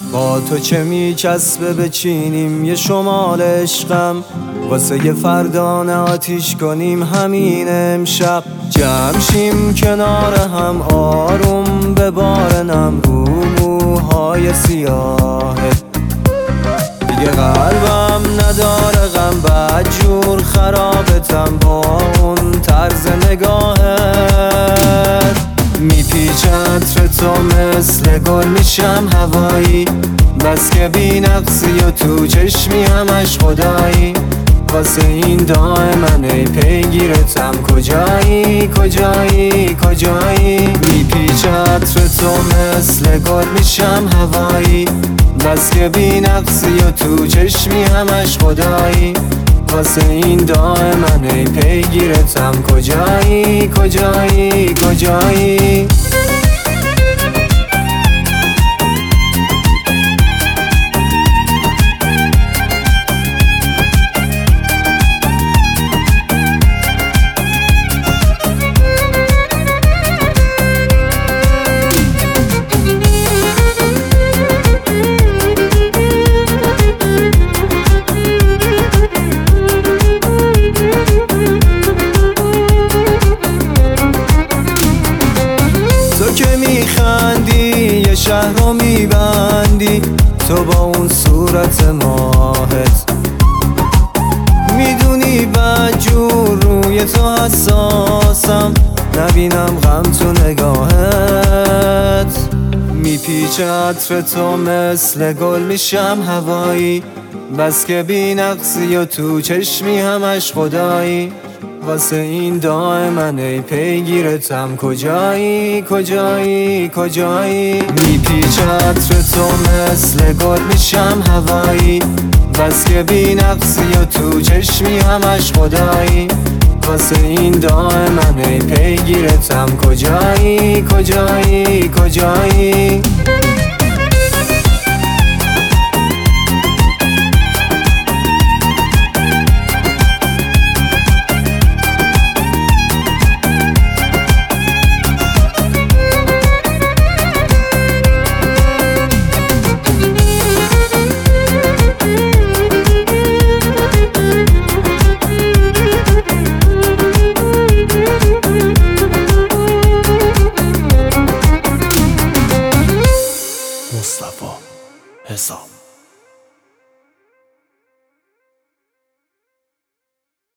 با تو که میچسبه بچینیم یه شمال عشقم، واسه یه فردانه آتیش کنیم همین امشب. جمع شیم کنار هم آروم ببارنم رو موهای سیاهت. دیگه قلبم نداره غم، بدجور خرابتم با اون طرز نگاهت. میپیچه عطر تو مثل گل میشم هوایی، بس که بی نقصی و تو چشمی همش خدایی. واسه این دائما ای پیگیرتم، کجایی کجایی کجایی. میپیچه عطر تو مثل گل میشم هوایی، بس که بی نقصی و تو چشمی همش خدایی. واسه این دائما ای پیگیرتم، کجایی کجایی کجایی. تو که میخندی یه شهر رو میبندی، تو با اون صورت ماهت. میدونی بدجور روی تو حساسم، نبینم غم تو نگاهت. میپیچه عطر تو مثل گل میشم هوایی، بس که بی نقصی و تو چشمی همش خدایی. واسه این دائما ای پیگیرتم، کجایی کجایی کجایی. میپیچه عطر تو مثل گل میشم هوایی، بس که بی نقصی و تو چشمی همش خدایی. واسه این دائما ای پیگیرتم، کجایی کجایی کجایی.